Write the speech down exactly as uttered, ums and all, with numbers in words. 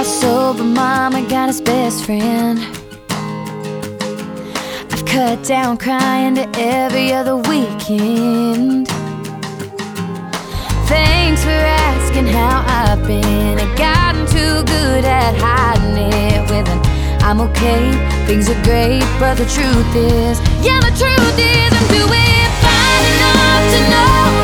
got sober, mama got his best friend. I've cut down crying to every other weekend. Thanks for asking how I've been. I've gotten too good at hiding it with an I'm okay, things are great, but the truth is, yeah, the truth is I'm doing fine enough to know